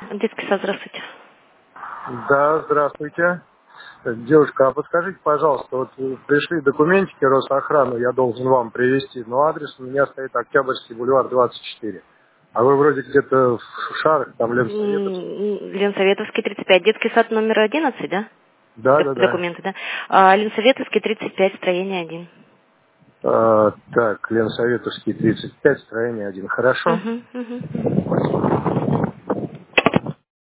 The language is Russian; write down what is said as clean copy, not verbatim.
Детский сад, здравствуйте. Да, здравствуйте. Девушка, а подскажите, пожалуйста, вот пришли документики Росохраны, я должен вам привезти, но адрес у меня стоит Октябрьский бульвар, 24. А вы вроде где-то в Шарах, там Ленсоветовский. Ленсоветовский, 35. Детский сад номер 11, да? Да. Документы, да? Ленсоветовский, 35, строение 1. Так, Ленсоветовский, 35, строение 1. Хорошо? Угу, угу. Спасибо.